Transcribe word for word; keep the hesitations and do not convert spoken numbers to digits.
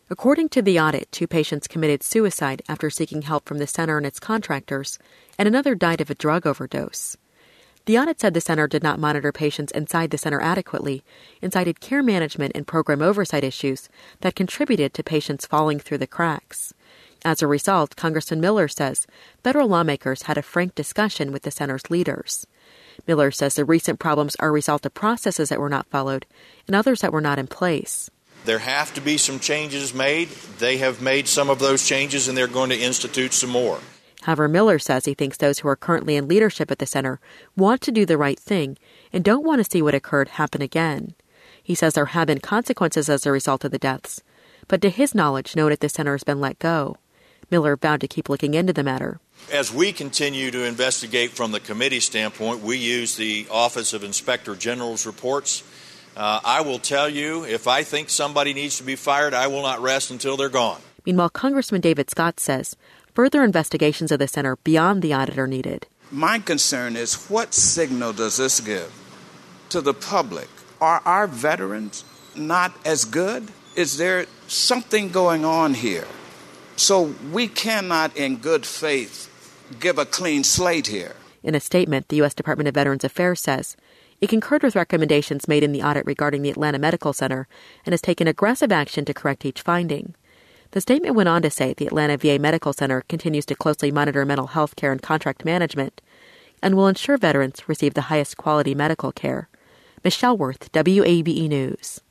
According to the audit, two patients committed suicide after seeking help from the center and its contractors, and another died of a drug overdose. The audit said the center did not monitor patients inside the center adequately and cited care management and program oversight issues that contributed to patients falling through the cracks. As a result, Congressman Miller says federal lawmakers had a frank discussion with the center's leaders. Miller says the recent problems are a result of processes that were not followed and others that were not in place. There have to be some changes made. They have made some of those changes, and they're going to institute some more. However, Miller says he thinks those who are currently in leadership at the center want to do the right thing and don't want to see what occurred happen again. He says there have been consequences as a result of the deaths, but to his knowledge, no one at the center has been let go. Miller vowed to keep looking into the matter. As we continue to investigate from the committee standpoint, we use the Office of Inspector General's reports. Uh, I will tell you, if I think somebody needs to be fired, I will not rest until they're gone. Meanwhile, Congressman David Scott says further investigations of the center beyond the audit are needed. My concern is, what signal does this give to the public? Are our veterans not as good? Is there something going on here? So we cannot, in good faith, give a clean slate here. In a statement, the U S Department of Veterans Affairs says it concurred with recommendations made in the audit regarding the Atlanta Medical Center and has taken aggressive action to correct each finding. The statement went on to say the Atlanta V A Medical Center continues to closely monitor mental health care and contract management and will ensure veterans receive the highest quality medical care. Michelle Worth, W A B E News.